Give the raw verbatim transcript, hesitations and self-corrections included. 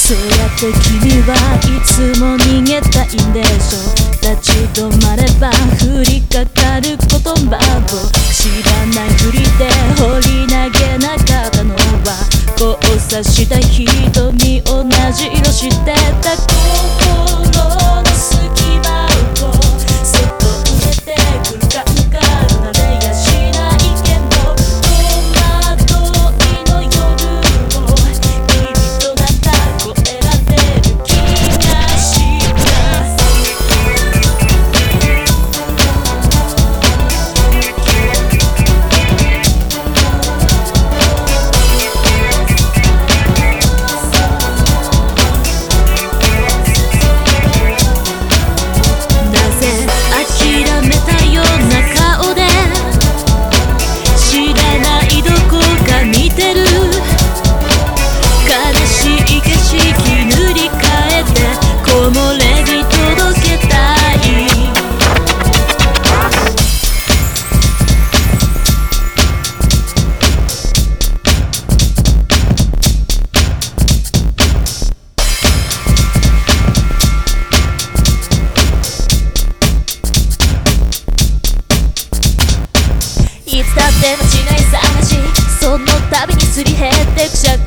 そうやって君はいつも逃げたいんでしょ。立ち止まれば降りかかる言葉を知らないふりで放り投げなかったのは交差した瞳同じ色してた心の隙間をそっと埋めてくるかんか離れやしないけど戸惑いの夜を君となんか越えられる気がしたいつだって間違い探しその度にすり減ってく社